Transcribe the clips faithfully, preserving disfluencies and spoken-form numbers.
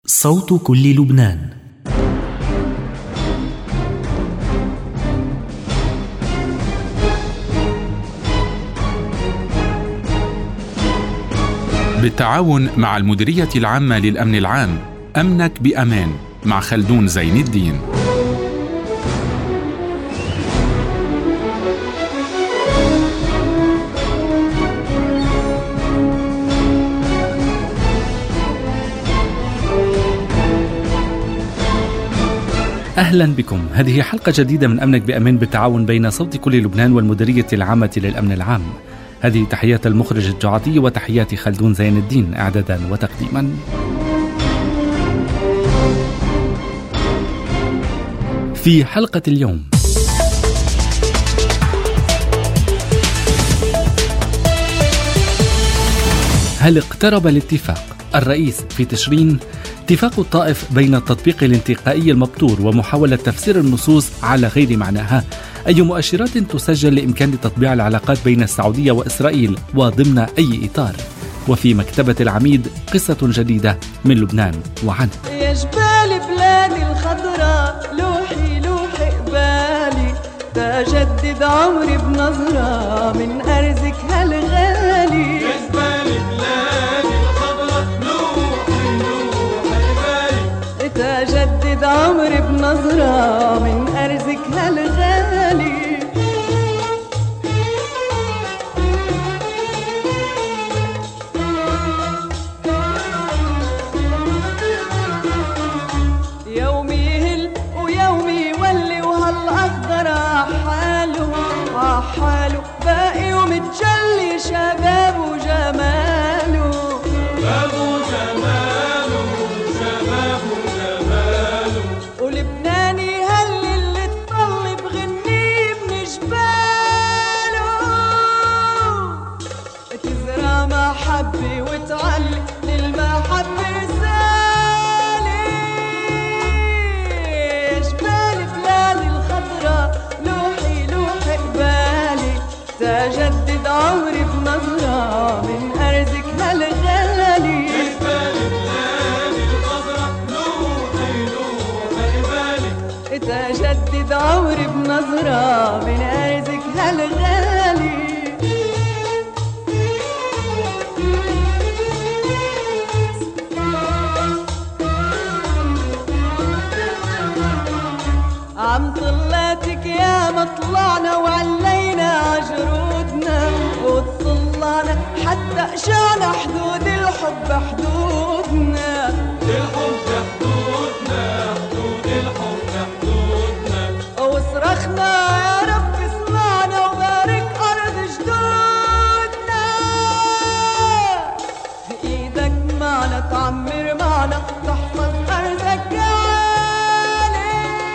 صوت كل لبنان. بالتعاون مع المديرية العامة للأمن العام، أمنك بأمان مع خلدون زين الدين. أهلا بكم. هذه حلقة جديدة من أمنك بأمان بالتعاون بين صوت كل لبنان والمديرية العامة للأمن العام. هذه تحيات المخرج الجعاتي وتحيات خلدون زين الدين إعدادا وتقديما. في حلقة اليوم: هل اقترب الاتفاق؟ الرئيس في تشرين: اتفاق الطائف بين التطبيق الانتقائي المبتور ومحاولة تفسير النصوص على غير معناها. أي مؤشرات تسجل لإمكان تطبيع العلاقات بين السعودية وإسرائيل وضمن أي إطار؟ وفي مكتبة العميد قصة جديدة من لبنان وعنه. يا جبال بلادي الخضراء، لوحي لوحي قبالي، تجدد عمري بنظرة من أرزك هالغالي. يا جبال بلادي الخضراء، لوحي لوحي قبالي، تجدد عمري بنظرة من أرزك هالغالي. يومي يهل ويومي يولي، وهالأخضر عحاله عحاله باقي ومتجلي، شباب وجماله شباب وجماله شباب وجماله. ولبناني هل اللي تطلي بغني من جباله، تزرع محبة وتعلي للمحبة رسالة. جبال بلادي الخضراء، لوحي لوحي قبالي، تجدد عمري بنظرة من أرزك هالغالي. جبال بلادي الخضراء، لوحي لوحي قبالي، تجدد عمري بنظرة من أرزك هالغالي. عم طلاتك يا مطلعنا، وعلينا عجرودنا وطلعنا، حتى قشعنا حدود الحب حدودنا. الحب حدودنا، حدود الحب حدودنا. وصرخنا يا رب اسمعنا، وبارك أرض جدودنا. إيدك معنا تعمر معنا، تحفظ أرضك عالي.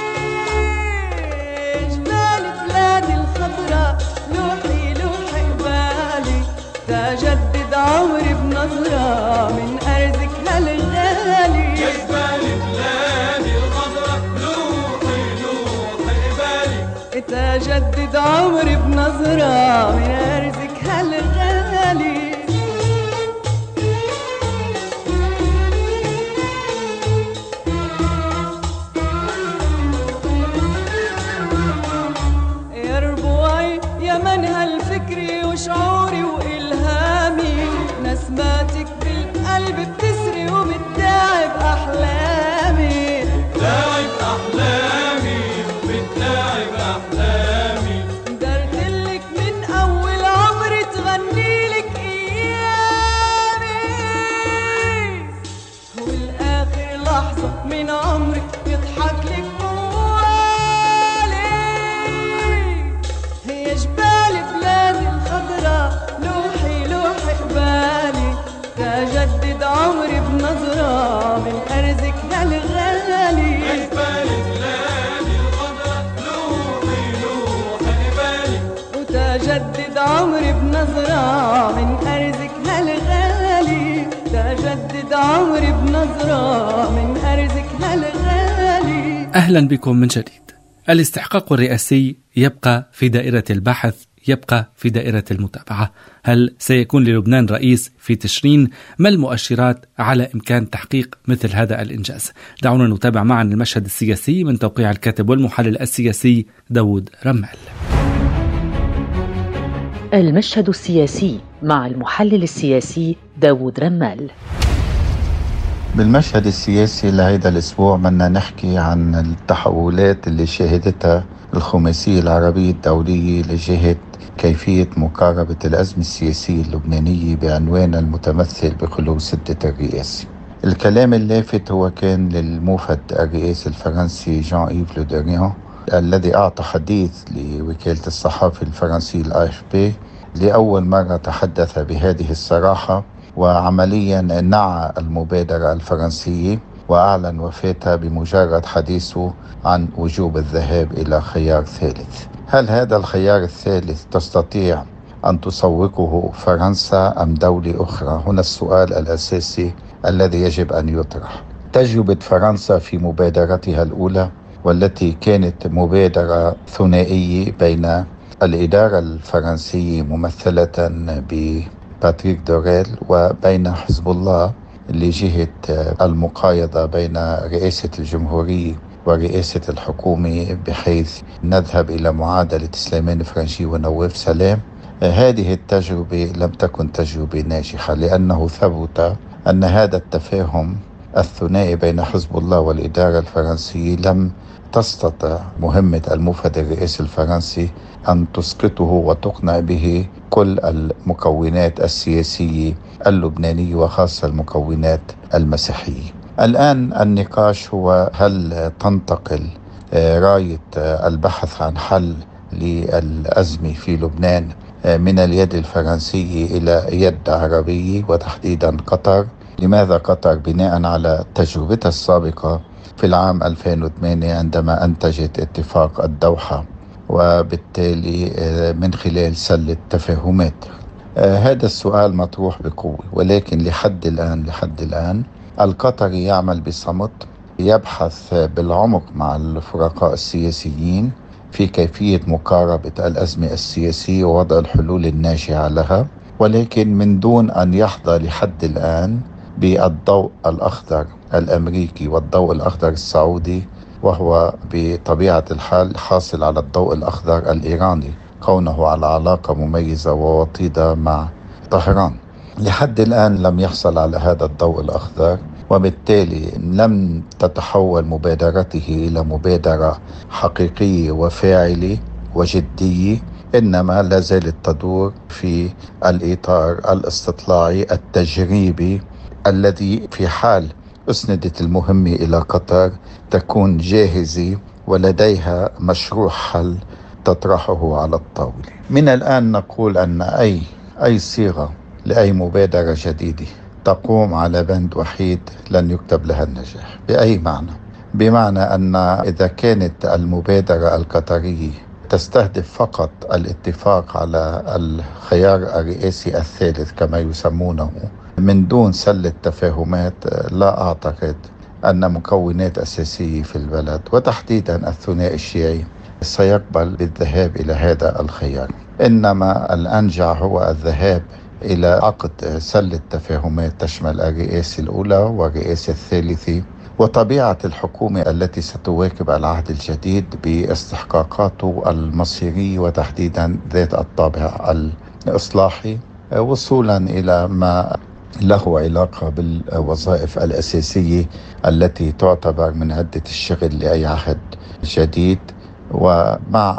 جبال بلادي الخضراء، لوحي لوحي قبالي، تجدد عمري بنظرة من أرزك هالغالي. يا جبال بلادي الخضراء، لوحي لوحي قبالي، تجدد عمري بنظرة من أرزك هالغالي. يا ربوعي يا من هالفكري وشعوري وإلهامي، نسماتك بالقلب بتسري وبتداعب أحلامي. بتداعب أحلامي، بتداعب أحلامي. درتلك من أول عمري، تغنيلك أيامي، والآخر لحظة من عمري يضحكلك موالي. هي جبال بلادي الخضراء، لوحي لوحي قبالي، تجدد عمري بنظرة من أرزك هالغالي. يا جبال بلادي الخضراء، لوحي لوحي قبالي، وتجدد عمري بنظرة من أرزك هالغالي. تجدد عمري بنظرة من أرزك هالغالي. أهلا بكم من جديد. الاستحقاق الرئاسي يبقى في دائرة البحث يبقى في دائرة المتابعة. هل سيكون للبنان رئيس في تشرين؟ ما المؤشرات على إمكان تحقيق مثل هذا الإنجاز؟ دعونا نتابع معا المشهد السياسي من توقيع الكاتب والمحلل السياسي داود رمال. المشهد السياسي مع المحلل السياسي داود رمال. بالمشهد السياسي لهذا الأسبوع بدنا نحكي عن التحولات اللي شهدتها الخماسية العربية الدولية لجهة كيفية مقاربة الأزمة السياسية اللبنانية بعنوان المتمثل بخلو سدة الرئاسة. الكلام اللافت هو كان للموفد الرئاسي الفرنسي جان إيف لو دريان الذي أعطى حديث لوكالة الصحافة الفرنسية الآ إف بي. لأول مرة تحدث بهذه الصراحة وعمليا نعى المبادرة الفرنسية وأعلن وفاتها بمجرد حديثه عن وجوب الذهاب إلى خيار ثالث. هل هذا الخيار الثالث تستطيع أن تسوقه فرنسا أم دولة أخرى؟ هنا السؤال الأساسي الذي يجب أن يطرح. تجربة فرنسا في مبادرتها الأولى والتي كانت مبادرة ثنائية بين الإدارة الفرنسية ممثلة بباتريك دوريل وبين حزب الله لجهة المقايضة بين رئاسة الجمهورية ورئاسة الحكومة بحيث نذهب إلى معادلة سليمان فرنجي ونواف سلام. هذه التجربة لم تكن تجربة ناجحة لأنه ثبت أن هذا التفاهم الثنائي بين حزب الله والإدارة الفرنسية لم تستطع مهمة الموفد الرئاسي الفرنسي أن تسقطه وتقنع به كل المكونات السياسية اللبنانية وخاصة المكونات المسيحية. الآن النقاش هو هل تنتقل راية البحث عن حل للأزمة في لبنان من اليد الفرنسية إلى يد عربية وتحديدا قطر. لماذا قطر؟ بناء على تجربتها السابقة في العام ألفين وثمانية عندما أنتجت اتفاق الدوحة وبالتالي من خلال سلة تفاهمات. هذا السؤال مطروح بقوة، ولكن لحد الآن لحد الآن القطري يعمل بصمت، يبحث بالعمق مع الفرقاء السياسيين في كيفية مقاربة الأزمة السياسية ووضع الحلول الناجعة لها، ولكن من دون أن يحظى لحد الآن بالضوء الأخضر الأمريكي والضوء الأخضر السعودي، وهو بطبيعة الحال حاصل على الضوء الأخضر الإيراني كونه على علاقة مميزة ووطيدة مع طهران. لحد الآن لم يحصل على هذا الضوء الأخضر، وبالتالي لم تتحول مبادرته إلى مبادرة حقيقية وفاعلة وجدية، إنما لا زالت تدور في الإطار الاستطلاعي التجريبي الذي في حال أسندت المهمة إلى قطر تكون جاهزة ولديها مشروع حل تطرحه على الطاولة. من الآن نقول أن أي أي صيغة لأي مبادرة جديدة تقوم على بند وحيد لن يكتب لها النجاح. بأي معنى؟ بمعنى أن إذا كانت المبادرة القطرية تستهدف فقط الاتفاق على الخيار الرئاسي الثالث كما يسمونه من دون سلة تفاهمات، لا أعتقد أن مكونات أساسية في البلد وتحديدا الثنائي الشيعي سيقبل بالذهاب إلى هذا الخيار. إنما الأنجع هو الذهاب إلى عقد سلة تفاهمات تشمل الرئاسة الأولى والرئاسة الثالثة وطبيعة الحكومة التي ستواكب العهد الجديد باستحقاقاته المصيرية وتحديدا ذات الطابع الإصلاحي، وصولا إلى ما له علاقة بالوظائف الأساسية التي تعتبر من عدة الشغل لأي عهد جديد، ومع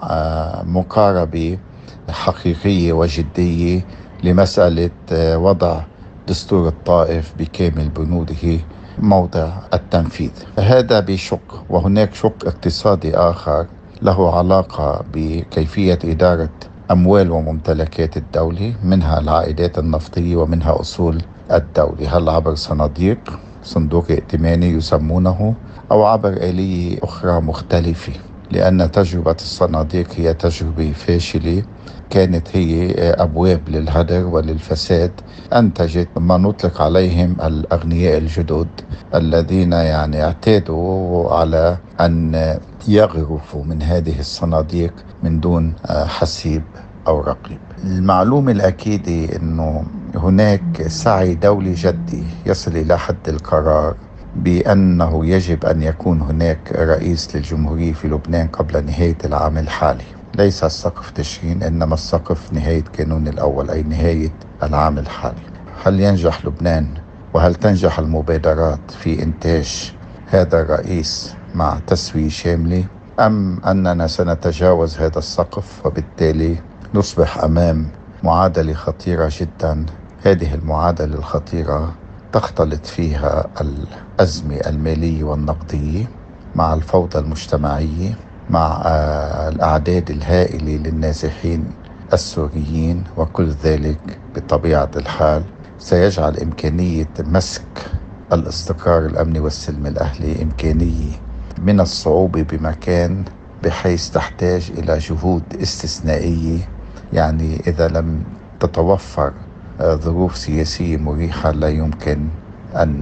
مقاربة حقيقية وجدية لمسألة وضع دستور الطائف بكامل بنوده موضع التنفيذ. هذا بشق، وهناك شق اقتصادي آخر له علاقة بكيفية إدارة أموال وممتلكات الدولة، منها العائدات النفطية ومنها أصول الدولة، هل عبر صناديق صندوق ائتماني يسمونه أو عبر آلية أخرى مختلفة، لأن تجربة الصناديق هي تجربة فاشلة، كانت هي أبواب للهدر وللفساد، أنتجت ما نطلق عليهم الأغنياء الجدد الذين يعني اعتادوا على أن يغرفوا من هذه الصناديق من دون حسيب أو رقيب. المعلومة الأكيدة أنه هناك سعي دولي جدي يصل إلى حد القرار بأنه يجب أن يكون هناك رئيس للجمهورية في لبنان قبل نهاية العام الحالي. ليس السقف تشرين، إنما السقف نهاية كانون الأول، أي نهاية العام الحالي. هل ينجح لبنان وهل تنجح المبادرات في إنتاج هذا الرئيس مع تسوية شاملة، أم أننا سنتجاوز هذا السقف وبالتالي نصبح أمام معادلة خطيرة جدا؟ هذه المعادلة الخطيرة تختلط فيها الأزمة المالية والنقدية مع الفوضى المجتمعية، مع الأعداد الهائلة للنازحين السوريين، وكل ذلك بطبيعة الحال سيجعل إمكانية مسك الاستقرار الأمني والسلم الأهلي إمكانية من الصعوبة بمكان، بحيث تحتاج إلى جهود استثنائية. يعني إذا لم تتوفر ظروف سياسية مريحة لا يمكن أن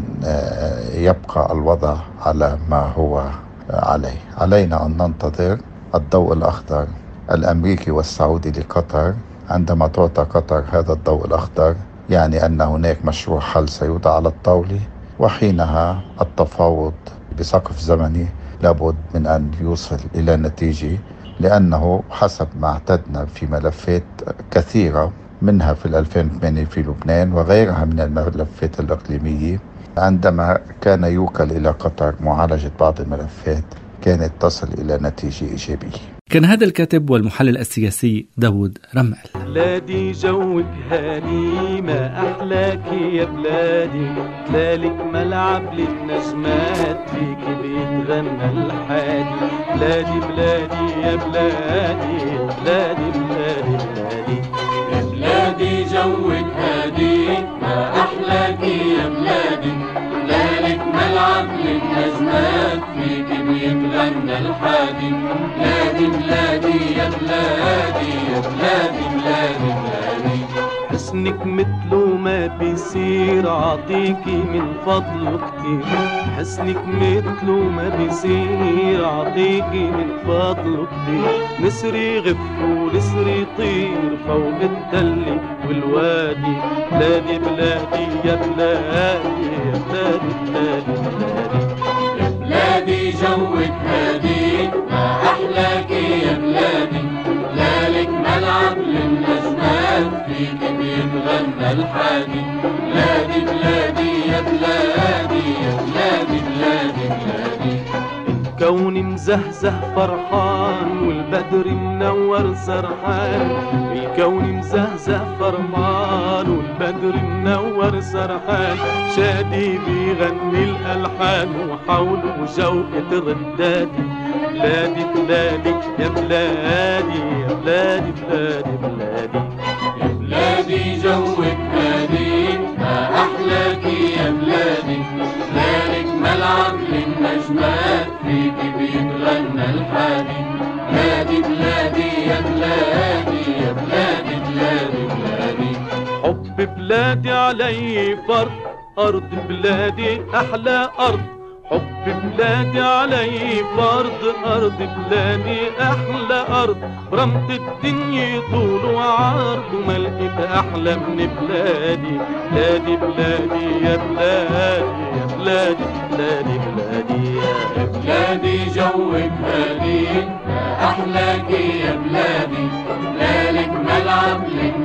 يبقى الوضع على ما هو عليه. علينا أن ننتظر الضوء الأخضر الأمريكي والسعودي لقطر. عندما تعطى قطر هذا الضوء الأخضر يعني أن هناك مشروع حل سيوضع على الطاولة، وحينها التفاوض بسقف زمني لابد من أن يوصل إلى نتيجة، لأنه حسب ما اعتدنا في ملفات كثيرة منها في ألفين وثمانية في لبنان وغيرها من الملفات الإقليمية، عندما كان يوكل إلى قطر معالجة بعض الملفات كانت تصل إلى نتيجة إيجابية. كان هذا الكاتب والمحلل السياسي داود رمال. بلادي جوك هاني ما أحلاك يا بلادي، لالك ملعب للنجمات فيك بيتغنى الحادي. بلادي بلادي يا بلادي بلادي بلادي بلادي يا بلادي جوك هادي ما أحلاك يا بلادي، لالك ملعب للنجمات فيك بيتغنى الحادي. بلادي بلادي يا بلادي يا بلادي بلادي بلادي، حسنك مثله ما بيصير عطيكي من فضله كتير. حسنك مثله ما بيصير عطيكي من فضله كتير. نسري غف ونسري طير فوق التل والوادي. بلادي بلادي يا بلادي يا بلادي بلادي بلادي يا بلادي جوك هادي ما أحلاك يا بلادي، لالك ملعب للنجمات فيك بيتغنى الحادي. بلادي بلادي يا بلادي يا بلادي بلادي بلادي، الكون مزهزه فرحان والبدر منور سرحان. الكون مزهزه فرحان والبدر منور سرحان. شادي بيغني الألحان وحوله جوقة ردادي. بلادي بلادي يا بلادي يا بلادي بلادي بلادي يا بلادي جوك هادي ما أحلاك يا بلادي، لالك ملعب للنجمات فيك بيتغنى الحادي. بلادي بلادي يا بلادي يا بلادي بلادي بلادي، حب بلادي علي فرض، أرض بلادي أحلى أرض. حب بلادي علي فرض، أرض بلادي أحلى أرض. برمت الدنيا طول وعرض وما لقيت أحلى من بلادي. بلادي بلادي يا بلادي يا بلادي بلادي بلادي يا بلادي جوك هادي ما أحلاك يا بلادي، لالك ملعب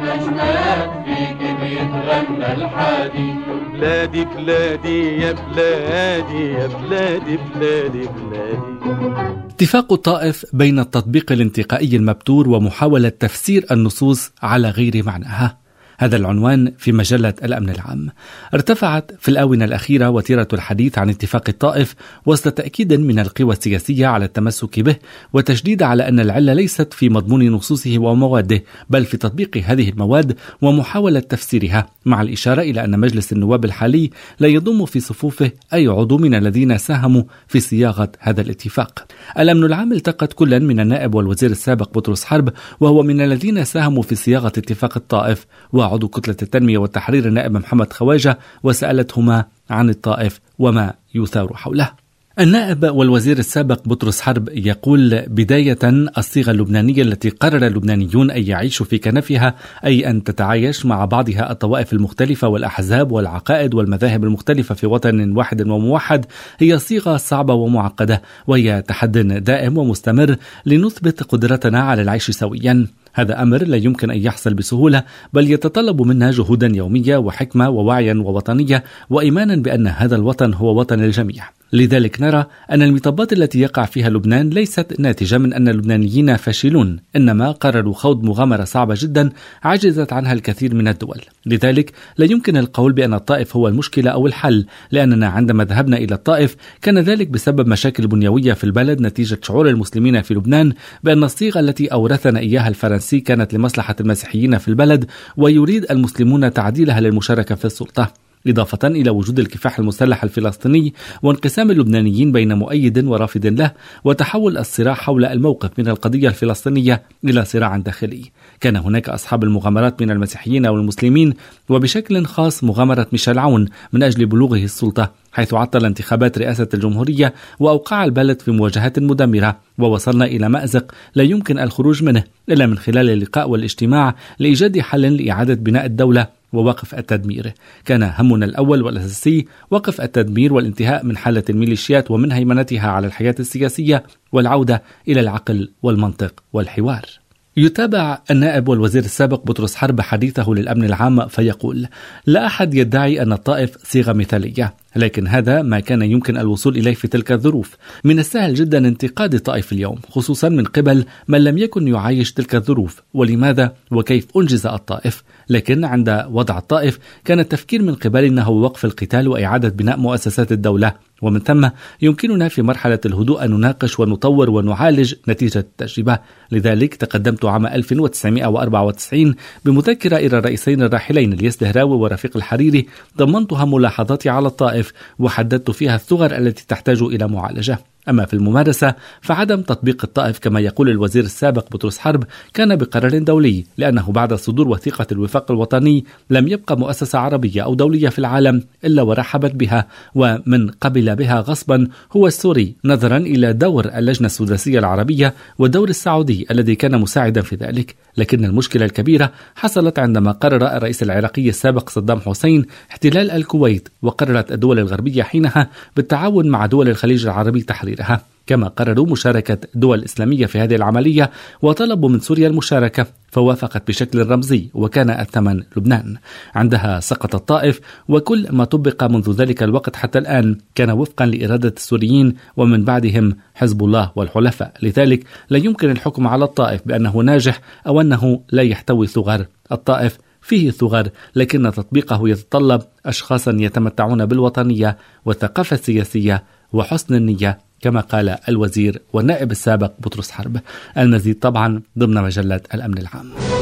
للنجمات فيك بيتغنى الحادي. بلادي بلادي يا بلادي يا بلادي بلادي بلادي. اتفاق الطائف بين التطبيق الانتقائي المبتور ومحاولة تفسير النصوص على غير معناها، هذا العنوان في مجلة الأمن العام. ارتفعت في الآونة الأخيرة وتيرة الحديث عن اتفاق الطائف وسط تأكيد من القوى السياسية على التمسك به، وتشديد على أن العلة ليست في مضمون نصوصه ومواده بل في تطبيق هذه المواد ومحاولة تفسيرها، مع الإشارة إلى أن مجلس النواب الحالي لا يضم في صفوفه أي عضو من الذين ساهموا في صياغة هذا الاتفاق. الأمن العام التقت كلا من النائب والوزير السابق بطرس حرب وهو من الذين ساهموا في صياغة اتفاق الطائف، وعضو كتلة التنمية والتحرير النائب محمد خواجة، وسألتهما عن الطائف وما يثار حوله. النائب والوزير السابق بطرس حرب يقول بداية الصيغة اللبنانية التي قرر اللبنانيون أن يعيشوا في كنفها، أي أن تتعايش مع بعضها الطوائف المختلفة والأحزاب والعقائد والمذاهب المختلفة في وطن واحد وموحد، هي صيغة صعبة ومعقدة، وهي تحد دائم ومستمر لنثبت قدرتنا على العيش سويا. هذا أمر لا يمكن أن يحصل بسهولة، بل يتطلب منا جهودا يومية وحكمة ووعيا ووطنية وإيمانا بأن هذا الوطن هو وطن الجميع. لذلك نرى أن المطبات التي يقع فيها لبنان ليست ناتجة من أن اللبنانيين فاشلون، إنما قرروا خوض مغامرة صعبة جدا عجزت عنها الكثير من الدول. لذلك لا يمكن القول بأن الطائف هو المشكلة أو الحل، لأننا عندما ذهبنا إلى الطائف كان ذلك بسبب مشاكل بنيوية في البلد نتيجة شعور المسلمين في لبنان بأن الصيغة التي أورثنا إياها الفرنسي كانت لمصلحة المسيحيين في البلد، ويريد المسلمون تعديلها للمشاركة في السلطة، إضافة إلى وجود الكفاح المسلح الفلسطيني وانقسام اللبنانيين بين مؤيد ورافض له، وتحول الصراع حول الموقف من القضية الفلسطينية إلى صراع داخلي. كان هناك أصحاب المغامرات من المسيحيين والمسلمين، وبشكل خاص مغامرة ميشيل عون من أجل بلوغه السلطة، حيث عطل انتخابات رئاسة الجمهورية وأوقع البلد في مواجهات مدمرة، ووصلنا إلى مأزق لا يمكن الخروج منه إلا من خلال اللقاء والاجتماع لإيجاد حل لإعادة بناء الدولة ووقف التدمير. كان همنا الأول والأساسي وقف التدمير والانتهاء من حالة الميليشيات ومن هيمنتها على الحياة السياسية، والعودة إلى العقل والمنطق والحوار. يتابع النائب والوزير السابق بطرس حرب حديثه للأمن العام فيقول: لا أحد يدعي أن الطائف صيغة مثالية، لكن هذا ما كان يمكن الوصول إليه في تلك الظروف. من السهل جدا انتقاد الطائف اليوم، خصوصا من قبل من لم يكن يعايش تلك الظروف، ولماذا وكيف أنجز الطائف. لكن عند وضع الطائف كان التفكير من قبلنا هو وقف القتال وإعادة بناء مؤسسات الدولة، ومن ثم يمكننا في مرحلة الهدوء أن نناقش ونطور ونعالج نتيجة التجربة. لذلك تقدمت عام ألف وتسعمائة وأربعة وتسعين بمذكرة إلى الرئيسين الراحلين الياس دهراوي ورفيق الحريري، ضمنتها ملاحظاتي على الطائف وحددت فيها الثغر التي تحتاج إلى معالجة. أما في الممارسة فعدم تطبيق الطائف كما يقول الوزير السابق بطرس حرب كان بقرار دولي، لأنه بعد صدور وثيقة الوفاق الوطني لم يبقى مؤسسة عربية أو دولية في العالم إلا ورحبت بها، ومن قبل بها غصبا هو السوري، نظرا إلى دور اللجنة السداسية العربية والدور السعودي الذي كان مساعدا في ذلك. لكن المشكلة الكبيرة حصلت عندما قرر الرئيس العراقي السابق صدام حسين احتلال الكويت، وقررت الدول الغربية حينها بالتعاون مع دول الخليج العربي تحريرها، كما قرروا مشاركة دول إسلامية في هذه العملية وطلبوا من سوريا المشاركة، فوافقت بشكل رمزي وكان الثمن لبنان. عندها سقط الطائف، وكل ما طبق منذ ذلك الوقت حتى الآن كان وفقا لإرادة السوريين ومن بعدهم حزب الله والحلفاء. لذلك لا يمكن الحكم على الطائف بأنه ناجح أو أنه لا يحتوي ثغر. الطائف فيه ثغر، لكن تطبيقه يتطلب أشخاصا يتمتعون بالوطنية والثقافة السياسية وحسن النية، كما قال الوزير والنائب السابق بطرس حرب. المزيد طبعا ضمن مجلة الأمن العام.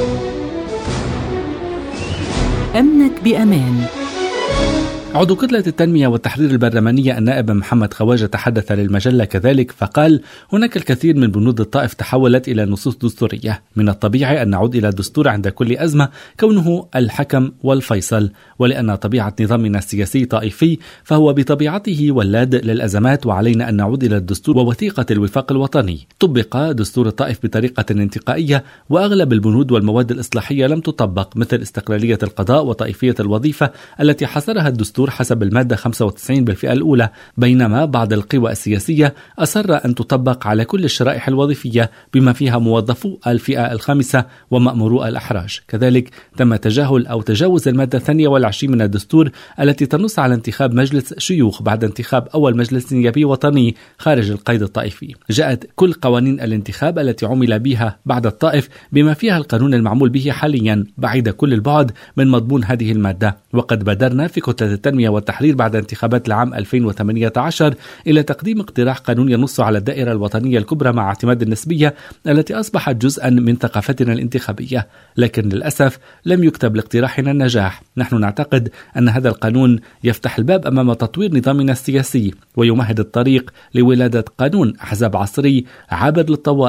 أمنك بأمان. عضو كتلة التنمية والتحرير البرلمانية النائب محمد خواجة تحدث للمجلة كذلك فقال: هناك الكثير من بنود الطائف تحولت إلى نصوص دستورية، من الطبيعي أن نعود إلى الدستور عند كل أزمة كونه الحكم والفيصل، ولأن طبيعة نظامنا السياسي طائفي فهو بطبيعته ولاد للأزمات، وعلينا أن نعود إلى الدستور ووثيقة الوفاق الوطني. طبق دستور الطائف بطريقة انتقائية، وأغلب البنود والمواد الإصلاحية لم تطبق، مثل استقلالية القضاء وطائفية الوظيفة التي حصرها الدستور حسب المادة خمسة وتسعين بالفئة الأولى، بينما بعض القوى السياسية أصر أن تطبق على كل الشرائح الوظيفية بما فيها موظفو الفئة الخامسة ومأمورو الأحراج. كذلك تم تجاهل أو تجاوز المادة الثانية والعشرين من الدستور التي تنص على انتخاب مجلس شيوخ بعد انتخاب أول مجلس نيابي وطني خارج القيد الطائفي. جاءت كل قوانين الانتخاب التي عمل بها بعد الطائف بما فيها القانون المعمول به حاليا بعيد كل البعد من مضمون هذه المادة، وقد بادرنا في كتلة التنمية والتحرير بعد انتخابات العام ألفين وثمانية عشر إلى تقديم اقتراح قانون ينص على الدائرة الوطنية الكبرى مع اعتماد النسبية التي أصبحت جزءا من ثقافتنا الانتخابية، لكن للأسف لم يكتب لاقتراحنا النجاح. نحن نعتقد أن هذا القانون يفتح الباب أمام تطوير نظامنا السياسي ويمهد الطريق لولادة قانون أحزاب عصري عابر للطوائف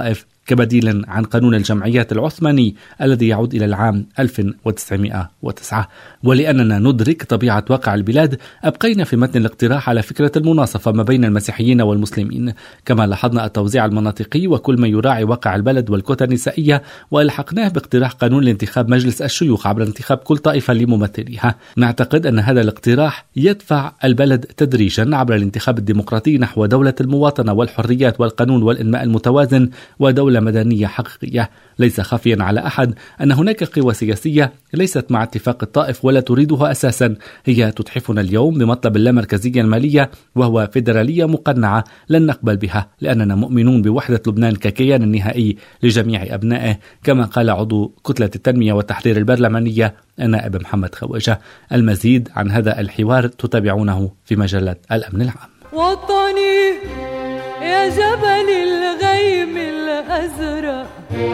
كبديل عن قانون الجمعيات العثماني الذي يعود إلى العام ألف وتسعمائة وتسعة. ولأننا ندرك طبيعة واقع البلاد أبقينا في متن الاقتراح على فكرة المناصفة ما بين المسيحيين والمسلمين، كما لاحظنا التوزيع المناطقي وكل ما يراعي واقع البلد والكتل النسائية، وألحقناه باقتراح قانون لانتخاب مجلس الشيوخ عبر انتخاب كل طائفة لممثليها. نعتقد أن هذا الاقتراح يدفع البلد تدريجا عبر الانتخاب الديمقراطي نحو دولة المواطنة والحريات والقانون والإنماء المتوازن ودولة مدنية حقيقية. ليس خافيا على أحد أن هناك قوى سياسية ليست مع اتفاق الطائف ولا تريدها أساسا، هي تتحفنا اليوم بمطلب اللامركزية المالية وهو فيدرالية مقنعة لن نقبل بها، لأننا مؤمنون بوحدة لبنان ككيان نهائي لجميع أبنائه، كما قال عضو كتلة التنمية والتحرير البرلمانية النائب محمد خواجة. المزيد عن هذا الحوار تتابعونه في مجلة الأمن العام. وطني يا جبل الغيم الأزرق،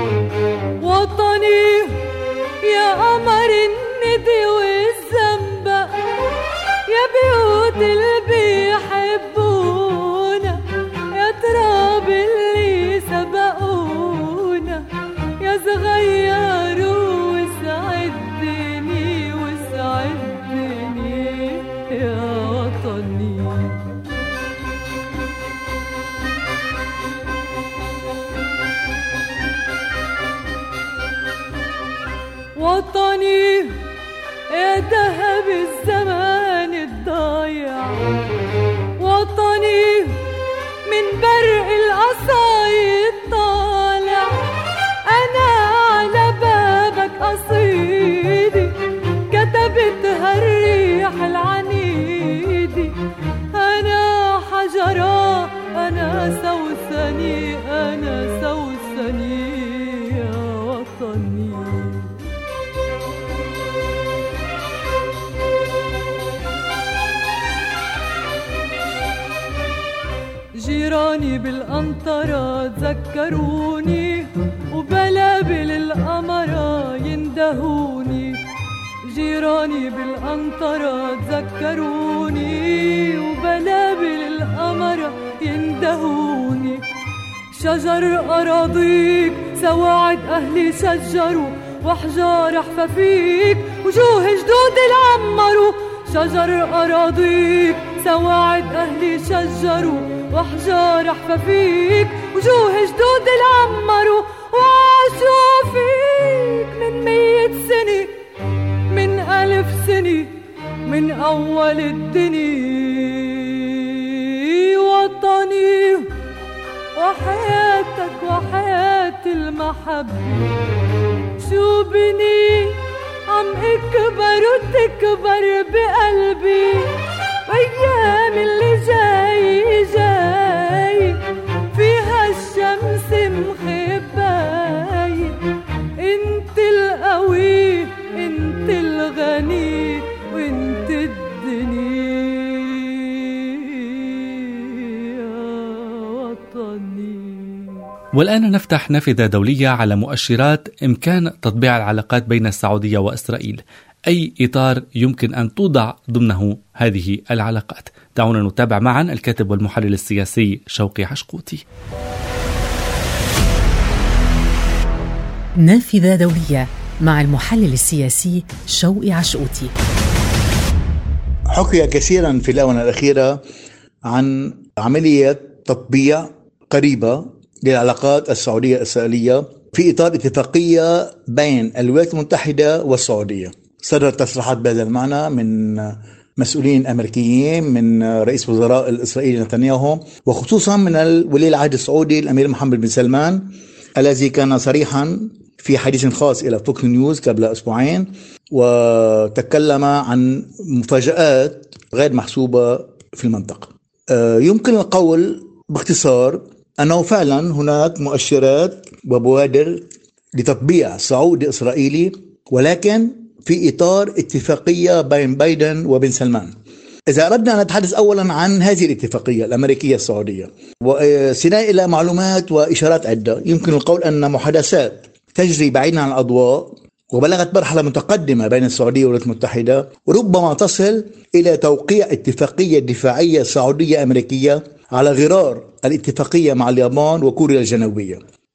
وطني يا قمر الندي والزنبق، يا بيوت اللي بيحبونا، يا تراب اللي سبقونا، يا صغيروا وسعدني وسعدني يا وطني. وطني يا ذهب الزمان الضايع، وطني من برق القصايد طالع، أنا على بابك قصيدي كتبتها الريح العنيدي، أنا حجرة أنا سوسني أنا سوسني يا وطني. جيراني بالقنطرة تذكروني، وبلابل القمرة يندهوني، جيراني بالقنطرة تذكروني، وبلابل القمرة يندهوني. شجر أراضيك سواعد أهلي شجروا، وحجار حفافيك وجوه جدود العمروا، شجر أراضيك سواعد أهلي شجروا، وحجار حفافيك وجوه جدود العمروا، وعاشوا فيك من مية سنة من ألف سنة من أول الدنيا. وطني وحياتك وحياة المحبة، شو بني عم اكبر وتكبر بقلبي، أيام اللي جاي جاي فيها الشمس مخباي، انت القوي انت الغني وانت الدنيا وطني. والآن نفتح نافذة دولية على مؤشرات إمكان تطبيع العلاقات بين السعودية وإسرائيل. أي إطار يمكن أن توضع ضمنه هذه العلاقات؟ دعونا نتابع معا الكاتب والمحلل السياسي شوقي عشقوتي. نافذة دولية مع المحلل السياسي شوقي عشقوتي. حكي كثيرا في الآونة الأخيرة عن عملية تطبيع قريبة للعلاقات السعودية الإسرائيلية في إطار اتفاقية بين الولايات المتحدة والسعودية. صدرت تصريحات بهذا المعنى من مسؤولين أمريكيين، من رئيس وزراء الإسرائيلي نتنياهو، وخصوصا من ولي العهد السعودي الأمير محمد بن سلمان، الذي كان صريحا في حديث خاص إلى فوكس نيوز قبل أسبوعين، وتكلم عن مفاجآت غير محسوبة في المنطقة. يمكن القول باختصار أنه فعلا هناك مؤشرات وبوادر لتطبيع سعودي إسرائيلي، ولكن في إطار اتفاقية بين بايدن وبن سلمان. إذا أردنا أن نتحدث أولا عن هذه الاتفاقية الأمريكية السعودية وسناء إلى معلومات وإشارات عدة، يمكن القول أن محادثات تجري بعيدا عن الأضواء وبلغت مرحلة متقدمة بين السعودية والولايات المتحدة، وربما تصل إلى توقيع اتفاقية دفاعية سعودية أمريكية على غرار الاتفاقية مع اليابان وكوريا الجنوبية.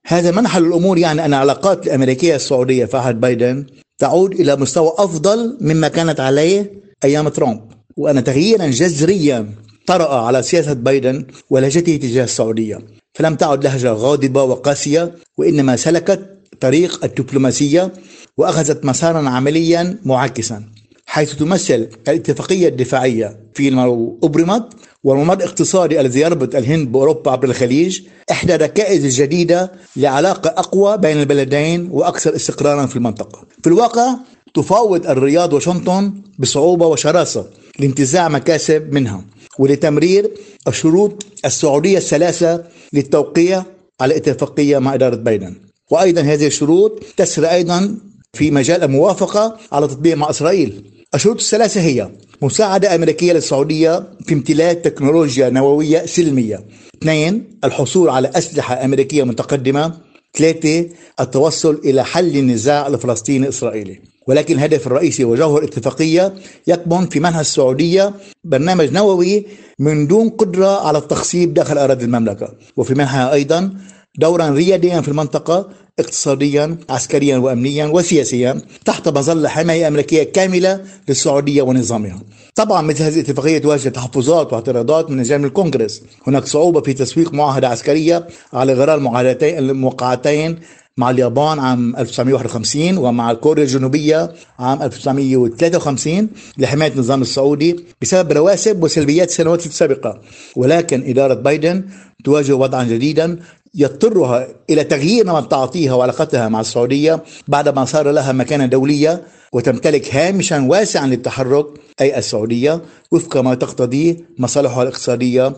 هذا منحل الأمور يعني أن العلاقات الأمريكية السعودية في عهد بايدن تعود إلى مستوى أفضل مما كانت عليه أيام ترامب، وأن تغييرا جذريا طرأ على سياسة بايدن ولهجته تجاه السعودية، فلم تعد لهجة غاضبة وقاسية، وإنما سلكت طريق الدبلوماسية وأخذت مسارا عمليا معاكسا، حيث تمثل الاتفاقية الدفاعية فيما أبرمت والممر الاقتصادي الذي يربط الهند بأوروبا عبر الخليج إحدى الركائز الجديدة لعلاقة أقوى بين البلدين وأكثر استقرارا في المنطقة. في الواقع تفاوض الرياض واشنطن بصعوبة وشراسة لانتزاع مكاسب منها ولتمرير الشروط السعودية الثلاثة للتوقيع على اتفاقية مع إدارة بايدن، وأيضا هذه الشروط تسري أيضا في مجال الموافقة على تطبيق مع إسرائيل. الشروط الثلاثة هي مساعدة أمريكية للسعودية في امتلاك تكنولوجيا نووية سلمية، اثنين الحصول على أسلحة أمريكية متقدمة، ثلاثة التوصل إلى حل النزاع الفلسطيني الإسرائيلي. ولكن الهدف الرئيسي وجوهر الاتفاقية يكمن في منح السعودية برنامج نووي من دون قدرة على التخصيب داخل أراضي المملكة، وفي منحها أيضا دورا رياديا في المنطقة اقتصاديا عسكريا وأمنيا وسياسيا تحت مظلة حماية أمريكية كاملة للسعودية ونظامها. طبعا مثل هذه الاتفاقية تواجه تحفظات واعتراضات من جانب الكونغرس. هناك صعوبة في تسويق معاهدة عسكرية على غرار الموقعتين مع اليابان عام ألف وتسعمائة وواحد وخمسين ومع كوريا الجنوبية عام ألف وتسعمائة وثلاثة وخمسين لحماية النظام السعودي بسبب رواسب وسلبيات السنوات السابقة. ولكن إدارة بايدن تواجه وضعا جديدا يضطرها إلى تغيير نمط تعاطيها وعلاقتها مع السعودية بعدما صار لها مكانة دولية وتمتلك هامشا واسعا للتحرك أي السعودية وفق ما تقتضيه مصالحها الاقتصادية،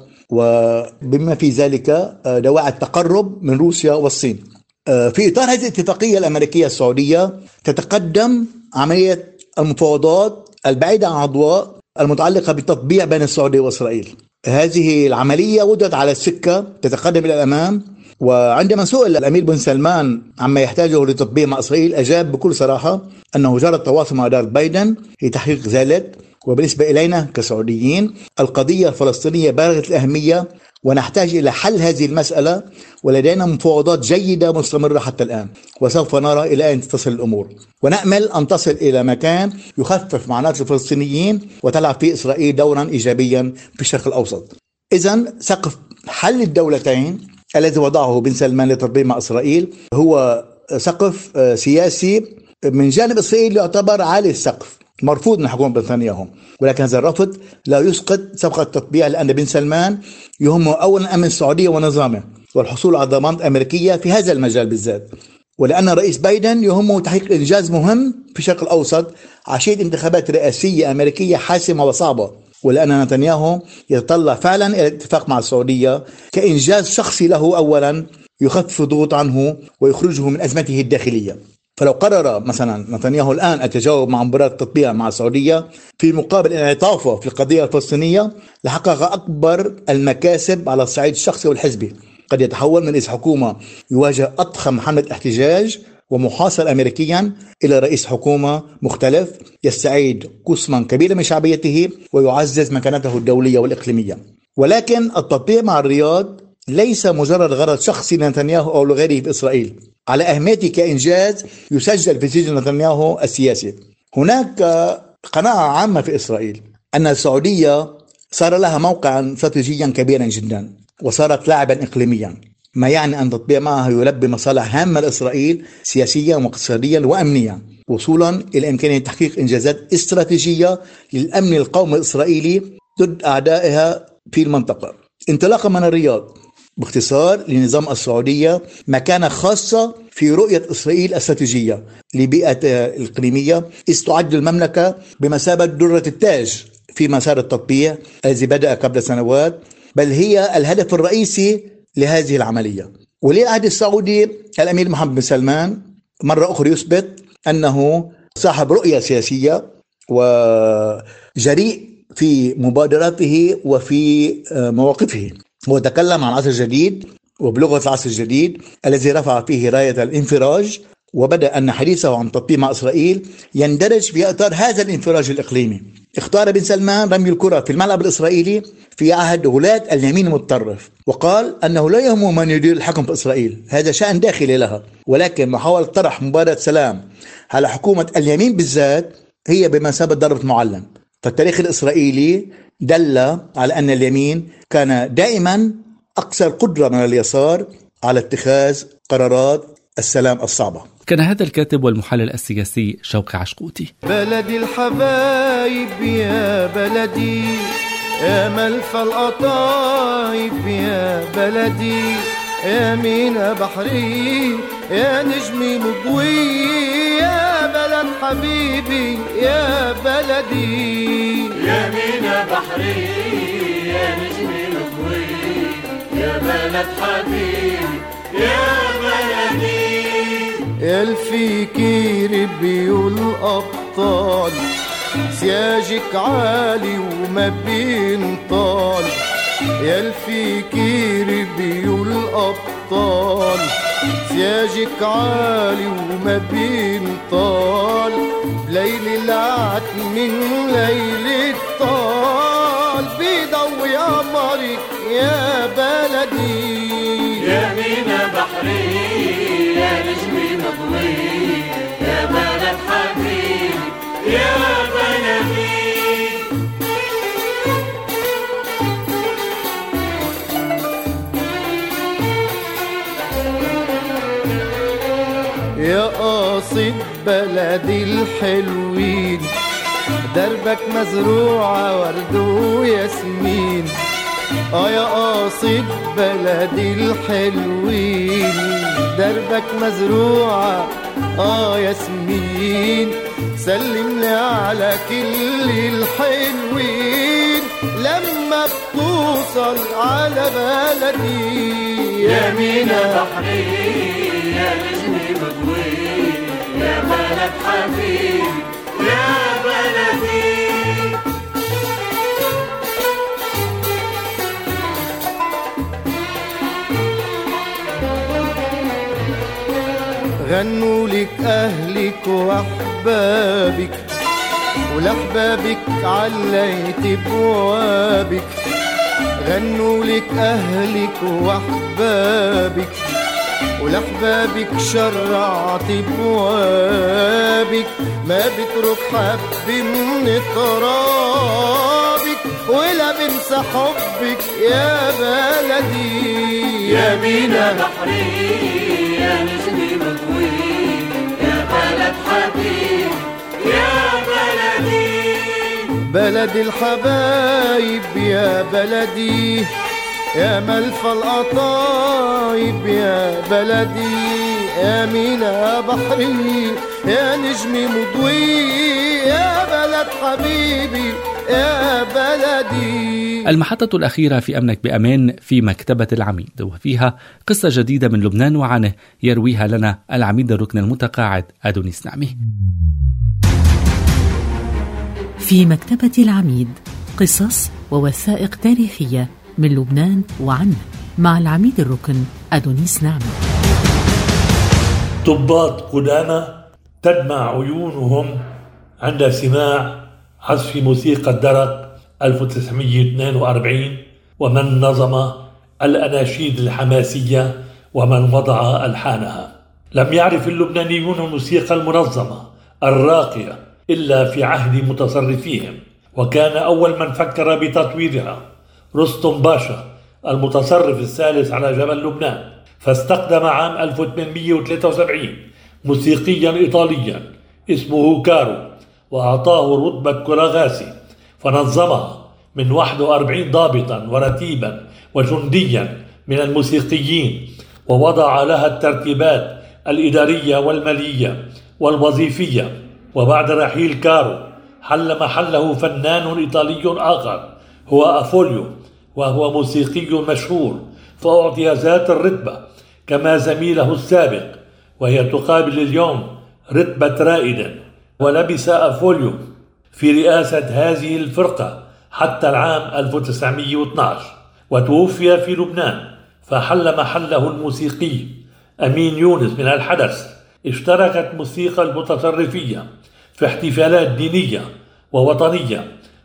وبما في ذلك دواعي التقرب من روسيا والصين. في إطار هذه الاتفاقية الأمريكية السعودية تتقدم عملية المفاوضات البعيدة عن الأضواء المتعلقة بالتطبيع بين السعودية وإسرائيل. هذه العملية وضعت على السكة تتقدم إلى الأمام، وعندما سئل الأمير بن سلمان عما يحتاجه للتطبيع مع إسرائيل أجاب بكل صراحة أنه جرى التواصل مع إدارة بايدن لتحقيق ذلك، وبالنسبة إلينا كسعوديين القضية الفلسطينية بالغة الأهمية ونحتاج إلى حل هذه المسألة، ولدينا مفاوضات جيدة مستمرة حتى الآن، وسوف نرى إلى أين تصل الأمور، ونأمل أن تصل إلى مكان يخفف معاناة الفلسطينيين وتلعب فيه إسرائيل دورا إيجابيا في الشرق الأوسط. إذن سقف حل الدولتين الذي وضعه بن سلمان للتطبيع مع إسرائيل هو سقف سياسي من جانب إسرائيل يعتبر عالي السقف مرفوض من حكومة نتنياهو، ولكن هذا الرفض لا يسقط صفقة التطبيع، لأن بن سلمان يهمه أولا أمن السعودية ونظامه والحصول على ضمانات أمريكية في هذا المجال بالذات، ولأن رئيس بايدن يهمه تحقيق إنجاز مهم في الشرق الأوسط عشية انتخابات رئاسية أمريكية حاسمة وصعبة، ولأن نتنياهو يتطلع فعلا إلى الاتفاق مع السعودية كإنجاز شخصي له أولا يخفف الضغوط عنه ويخرجه من أزمته الداخلية. فلو قرر مثلا نتنياهو الآن التجاوب مع مباراة التطبيع مع السعودية في مقابل انعطافه في القضية الفلسطينية لحقق أكبر المكاسب على الصعيد الشخصي والحزبي. قد يتحول من رئيس حكومة يواجه أضخم حملة احتجاج ومحاصر أمريكيا إلى رئيس حكومة مختلف يستعيد قسما كبيرا من شعبيته ويعزز مكانته الدولية والإقليمية. ولكن التطبيع مع الرياض ليس مجرد غرض شخصي لنتنياهو أو لغيره في إسرائيل، على أهميته كإنجاز يسجل في سجل نتنياهو السياسي. هناك قناعة عامة في إسرائيل أن السعودية صار لها موقعا استراتيجيا كبيرا جدا وصارت لاعبا إقليميا، ما يعني أن تطبيع معها يلبي مصالح هامة لإسرائيل سياسيا واقتصاديا وأمنيا، وصولا إلى إمكانية تحقيق إنجازات استراتيجية للأمن القومي الإسرائيلي ضد أعدائها في المنطقة. انطلاقا من الرياض، باختصار لنظام السعودية مكانة خاصة في رؤية إسرائيل الاستراتيجية لبيئة الإقليمية، إذ تعد المملكة بمثابة درة التاج في مسار التطبيع الذي بدأ قبل سنوات، بل هي الهدف الرئيسي لهذه العملية. ولي العهد السعودي الأمير محمد بن سلمان مرة أخرى يثبت أنه صاحب رؤية سياسية وجريء في مبادراته وفي مواقفه. هو تكلم عن عصر جديد وبلغة العصر الجديد الذي رفع فيه راية الانفراج، وبدأ أن حديثه عن تطبيع مع إسرائيل يندرج في إطار هذا الانفراج الإقليمي. اختار بن سلمان رمي الكرة في الملعب الإسرائيلي في عهد غلاة اليمين المتطرف، وقال أنه لا يهم من يدير الحكم في إسرائيل، هذا شأن داخلي لها، ولكن محاولة طرح مباراة سلام على حكومة اليمين بالذات هي بمثابة ضربة معلم. فالتاريخ الإسرائيلي دل على أن اليمين كان دائما أكثر قدرة من اليسار على اتخاذ قرارات السلام الصعبة. كان هذا الكاتب والمحلل السياسي شوقي عشقوتي. بلدي الحبايب يا بلدي، يا ملف القطايب يا بلدي، يا مينا بحري يا نجمي مضوي، يا بلد حبيبي يا بلدي، يا مينا بحري يا نجمي مضوي، يا بلد حبيبي يا بلدي. يلفيكي ربيو الأبطال، سياجك عالي وما بينطال، يلفيكي ربيو الأبطال، سياجك عالي وما بينطال، ليل العتم من ليل الطال، بيضوي قمرك يا بلدي، يا مينا بحري يا نجمي مضوي، يا بلد حبيبي يا بلدي. يا قاصد بلدي الحلوين، دربك مزروعة ورد وياسمين، آه يا قاصد بلدي الحلوين، دربك مزروعة آه ياسمين، سلم لي على كل الحلوين لما بتوصل على بلدي، يا مينا بحري يا نجمي مضوي، يا بلد حبيبي يا بلدي. غنوا لك أهلك وأحبابك، ولأحبابك عليت بوابك، غنوا لك أهلك وأحبابك، ولأحبابك شرعت بوابك، ما بترك حب من ترابك، ولا بنسى حبك يا بلدي، يا مينا بحري يا نجمي مضوي، يا بلد حبيبي يا بلدي. بلد الحبايب يا بلدي، يا ملف القطايب يا بلدي، يا مينا بحري يا نجمي مضوي، يا بلد حبيبي يا بلدي. المحطة الأخيرة في أمنك بأمان في مكتبة العميد، وفيها قصة جديدة من لبنان وعنه يرويها لنا العميد الركن المتقاعد أدونيس نعمي. في مكتبة العميد قصص ووثائق تاريخية من لبنان وعنه، مع العميد الركن أدونيس نعمي. ضباط قدامى تدمع عيونهم عند سماع عزف موسيقى الدرق ألف وتسعمائة واثنين وأربعين، ومن نظم الأناشيد الحماسية ومن وضع ألحانها. لم يعرف اللبنانيون الموسيقى المنظمة الراقية إلا في عهد متصرفيهم، وكان أول من فكر بتطويرها رستم باشا المتصرف الثالث على جبل لبنان، فاستخدم عام ألف وثمانمائة وثلاثة وسبعين موسيقيا إيطاليا اسمه كارو، وأعطاه رتبة كوراغاسي، فنظمها من واحد وأربعين ضابطا ورتيبا وجنديا من الموسيقيين، ووضع لها الترتيبات الإدارية والمالية والوظيفية. وبعد رحيل كارو حل محله فنان إيطالي آخر هو أفوليو، وهو موسيقي مشهور، فأعطي ذات الرتبة كما زميله السابق، وهي تقابل اليوم رتبة رائد. ولبس أفوليو في رئاسة هذه الفرقة حتى العام ألف وتسعمائة واثني عشر، وتوفي في لبنان، فحل محله الموسيقي أمين يونس من الحدث. اشتركت موسيقى المتصرفية في احتفالات دينية ووطنية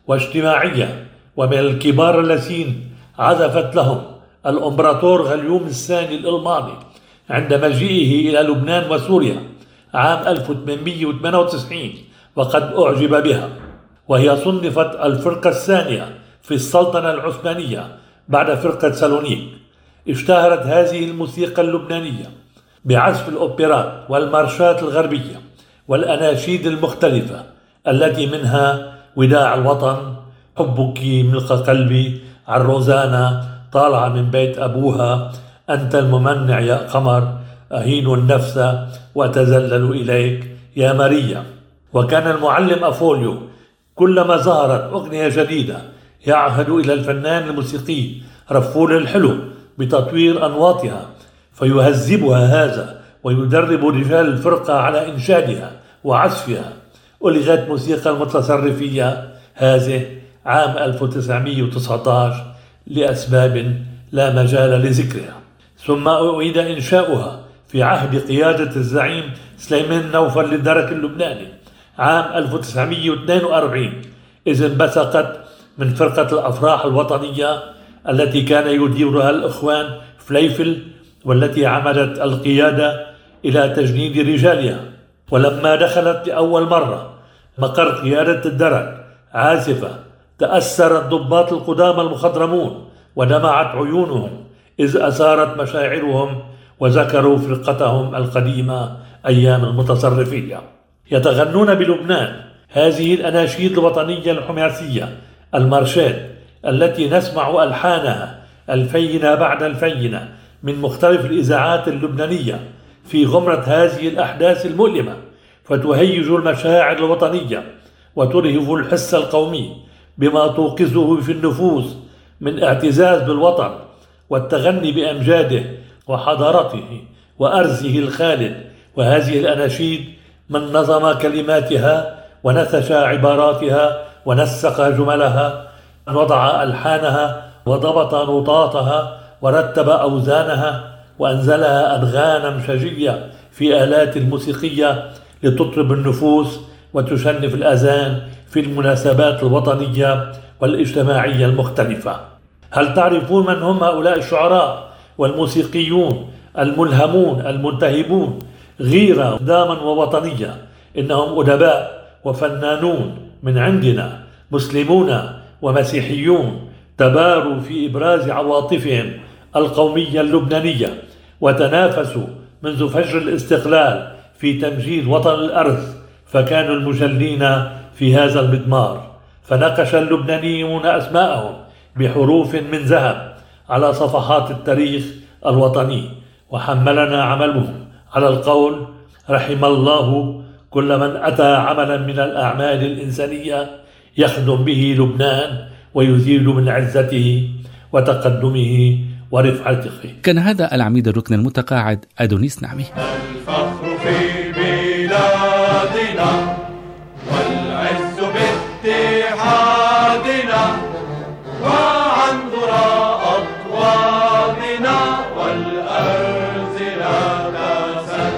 واجتماعية. ومن الكبار الذين عزفت لهم الإمبراطور غليوم الثاني الألماني عند مجيئه إلى لبنان وسوريا عام ألف وثمانمئة وثمانية وتسعين، وقد أعجب بها، وهي صنفت الفرقة الثانية في السلطنة العثمانية بعد فرقة سالونيك. اشتهرت هذه الموسيقى اللبنانية بعزف الأوبرات والمارشات الغربية والأناشيد المختلفة التي منها وداع الوطن، حبك ملك قلبي، عالروزانة، طالعة من بيت أبوها، أنت الممنع يا قمر، أهين النفس وأتذلل إليك يا ماريا. وكان المعلم أفوليو كلما ظهرت أغنية جديدة يعهد إلى الفنان الموسيقي رفول الحلو بتطوير أنواطها فيهذبها هذا، ويدرب رجال الفرقة على إنشادها وعزفها. ألغت موسيقى المتصرفية هذه عام ألف وتسعمئة وتسعة عشر لأسباب لا مجال لذكرها، ثم أعيد إنشاؤها في عهد قيادة الزعيم سليمان نوفل للدرك اللبناني عام ألف وتسعمئة واثنين وأربعين، إذ انبثقت من فرقة الأفراح الوطنية التي كان يديرها الإخوان فليفل، والتي عمدت القيادة إلى تجنيد رجالها. ولما دخلت لأول مرة مقر قيادة الدرك عازفة تأثر الضباط القدامى المخضرمون ودمعت عيونهم إذ أثارت مشاعرهم وذكروا فرقتهم القديمة أيام المتصرفية. يتغنون بلبنان هذه الأناشيد الوطنية الحماسية المارشات التي نسمع ألحانها الفينة بعد الفينة من مختلف الإذاعات اللبنانية في غمرة هذه الأحداث المؤلمة، فتهيج المشاعر الوطنية وترهف الحس القومي بما توقظه في النفوس من اعتزاز بالوطن والتغني بأمجاده وحضارته وأرزه الخالد. وهذه الأناشيد من نظم كلماتها ونثش عباراتها ونسق جملها، وضع ألحانها وضبط نوطاتها ورتب أوزانها وأنزلها أنغاما شجية في آلات الموسيقية لتطرب النفوس وتشنف الأذان في المناسبات الوطنية والاجتماعية المختلفة. هل تعرفون من هم هؤلاء الشعراء والموسيقيون الملهمون المنتهبون غيرة قداما ووطنية؟ إنهم أدباء وفنانون من عندنا، مسلمون ومسيحيون، تباروا في إبراز عواطفهم القومية اللبنانية وتنافسوا منذ فجر الاستقلال في تمجيد وطن الأرض، فكانوا المجلين في هذا المضمار. فنقش اللبنانيون أسماءهم بحروف من ذهب على صفحات التاريخ الوطني، وحملنا عملهم على القول: رحم الله كل من أتى عملا من الأعمال الإنسانية يخدم به لبنان ويزيل من عزته وتقدمه ورفعته. كان هذا العميد الركن المتقاعد أدونيس نعمي. الفخر في بلادنا والعز باتحادنا وعن ذرى أطوالنا والأرز لا تزال.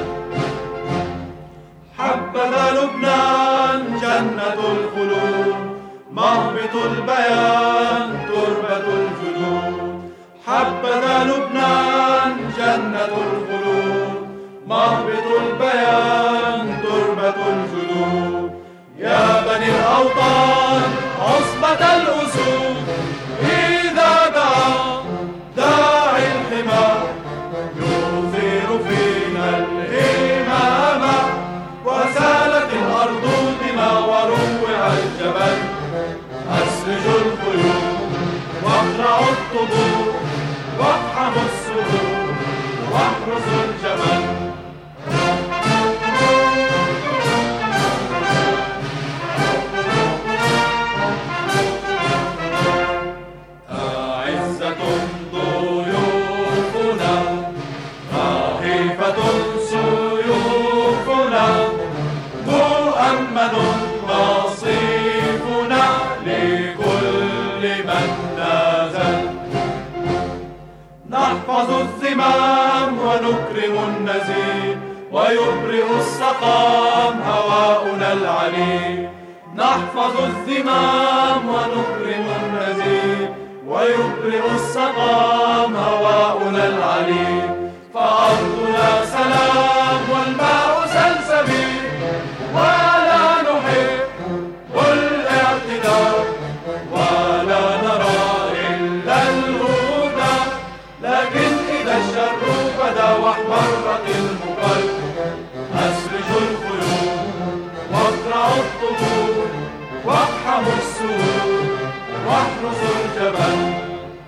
حبذا لبنان جنة الخلود مهبط البيان تربة الجدود. حبذا لبنان جنة الخلود مهبط البيان تربة الجدود. يا بني الأوطان عصبة الأسود إذا دعا داعي الحمى يثير فينا الهمامة. وسالت الأرض دماء وروع الجبل. أسرجوا الخيول واقرعوا الطبول واقحموا السهول واحرسوا الجبل. أعزة ضيوفنا خائفة سيوفنا مؤمن نصيبنا لكل من نازل. نحفظ الزمام ونكرم النزيل ويبرئ السقام هواؤنا العليل. نحفظ الزمام ونكرم النزيم ويبرئ السقام هواؤنا العليم فأرضنا سلام والماء سلسبيل ولا نحب الاعتداء ولا نرى إلا الهدى لكن إذا الشر بدا واحمرت المقل أسرجوا الخيول واقرعوا الطبول واقحموا السور واحرسوا الجبل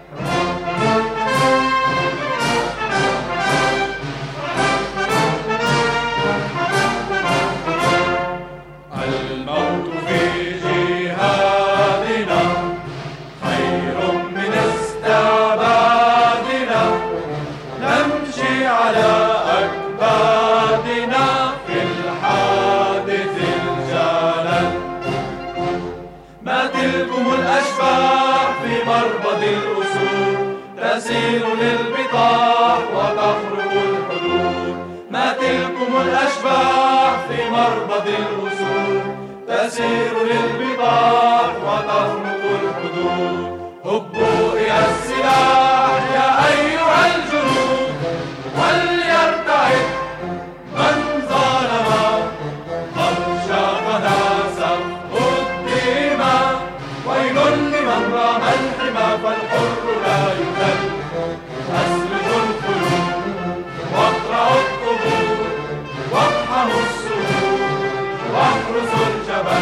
الموت في جهادنا خير من استعبادنا نمشي على أكبادنا في الحادث الجلل ما تلكم الأشباح في مربض الأسود تسير للبطاح وتخرق الحدود ما تلكم الأشباح في مربض الأسود تسير للبطاح وتخرق الحدود هبوا إلى السلاح يا أيها الجنود وليرتعد من ظالم قد شاقنا سفك الدماء ويل لمن رام الحمى فالحر لا يذل أسرجوا الخيول واقرعوا الطبول واقحموا السور واحرسوا الجبل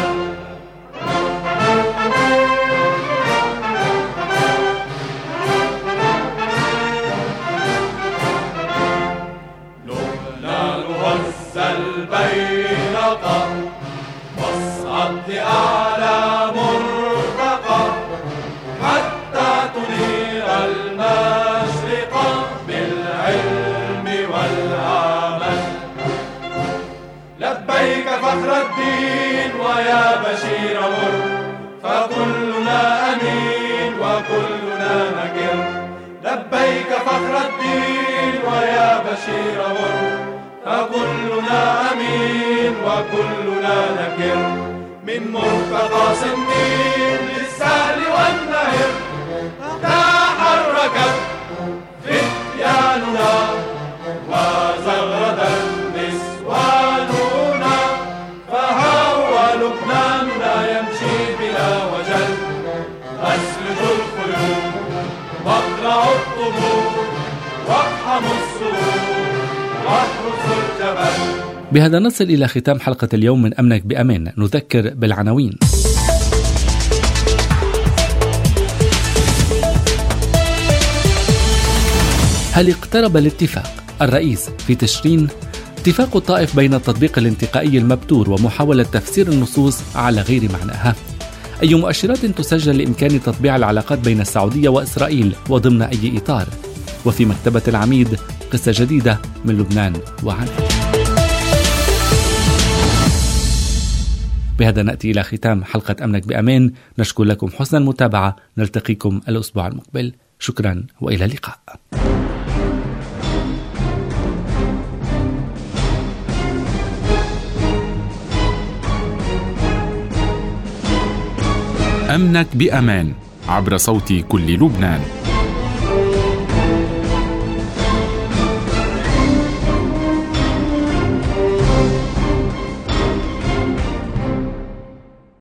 لبنان هز البيلقى واصعد لأعلى مرتقى حتى تنير المشرق بالعلم والعمل لبيك فخر الدين ويا بشير مر فكلنا أمين وكلنا نكر لبيك فخر الدين ويا بشير مر فكلنا أمين وكلنا نكر من مرتقى سنين للسهل والنهر تحركت فتياننا وزغرد نسواننا فها هو لبناننا يمشي بلا وجل أسرجوا الخيول واقرعوا الطبول واقحموا السور واحرسوا الجبل. بهذا نصل إلى ختام حلقة اليوم من أمنك بأمان. نذكر بالعناوين. هل اقترب الاتفاق؟ الرئيس في تشرين اتفاق الطائف بين التطبيق الانتقائي المبتور ومحاولة تفسير النصوص على غير معناها. أي مؤشرات تسجل لإمكان تطبيع العلاقات بين السعودية وإسرائيل وضمن أي إطار؟ وفي مكتبة العميد قصة جديدة من لبنان وعنه. بهذا نأتي إلى ختام حلقة أمنك بأمان. نشكر لكم حسن المتابعة. نلتقيكم الأسبوع المقبل. شكرا وإلى اللقاء. أمنك بأمان عبر صوت كل لبنان.